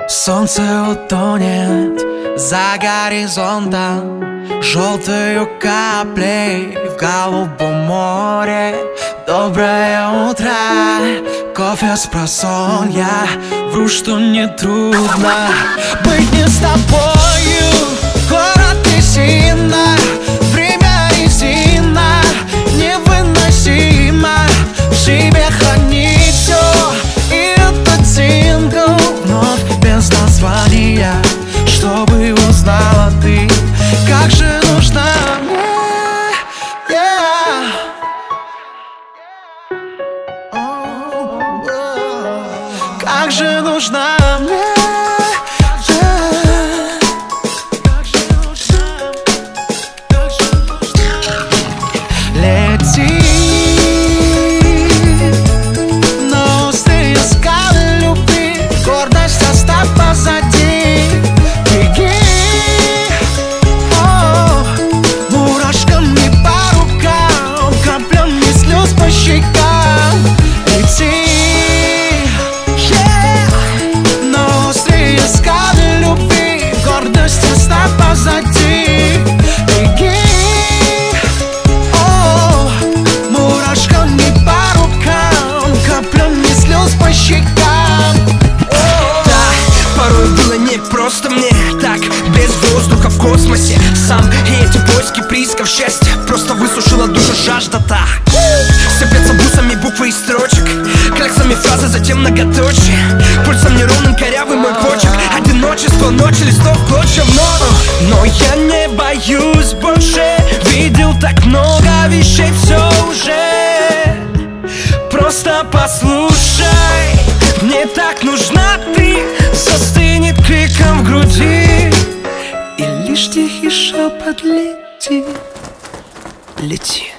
Солнце утонет за горизонтом желтою каплей в голубом море. Доброе утро, кофе с просонья. Вру, что не трудно быть не с тобою. Город трясина, время резина, невыносимо в себе хранить все. И этот сингл вновь без названия, чтобы узнала ты, как же нужна мне. Как же нужна мне. Лети, но острые скалы любви, гордость оставь позади. Беги, мурашками по рукам, каплями слез по щекам. Лети, но острые скалы любви, гордость оставь позади. Беги, мурашками по рукам, каплями слез по щекам. Да, порой было непросто мне так, без воздуха в космосе сам. И эти поиски приисков счастья просто высушила душу жажда-то. Сыпятся бусами буквы и строчек, кляксами фразы, затем многоточие. Пульсом неровным корявый мой почерк. Одиночество, ночь, листов, клочья в ночь. Но я не боюсь больше, видел так много вещей, все уже. Просто послушай, мне так нужна ты, застынет криком в груди. И лишь тихий шепот: лети, лети.